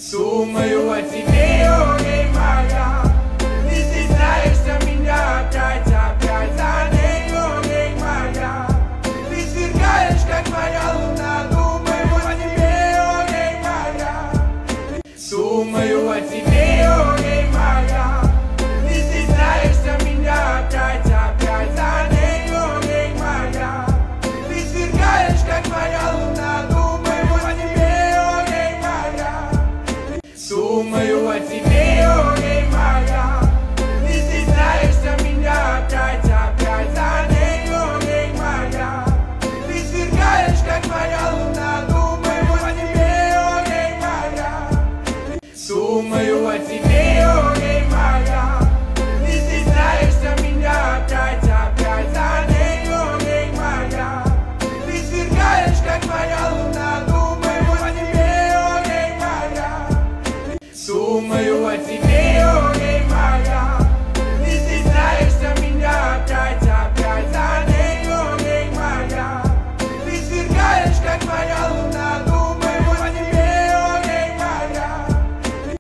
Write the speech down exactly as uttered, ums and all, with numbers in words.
Думаю о тебе, о ней моя. Ты стесняешься меня опять, опять за ней, о ней моя. Ты сверкаешь, как моя луна. Думаю о тебе, о ней моя. Думаю о тебе, о ней моя. Ты стесняешься меня опять, опять за ней, о ней моя. Ты сверкаешь, как моя луна. Думаю о тебе, о ней моя. Думаю о тебе, о ней моя. Ты стесняешься меня опять, опять за ней, о ней моя. Ты сверкаешь, как моя луна. Думаю о тебе, о ней моя. Думаю о тебе, о ней моя. Ты стесняешься меня опять, опять за ней, о ней моя. Ты сверкаешь, как моя луна. Думаю о тебе, о ней моя. Думаю о тебе.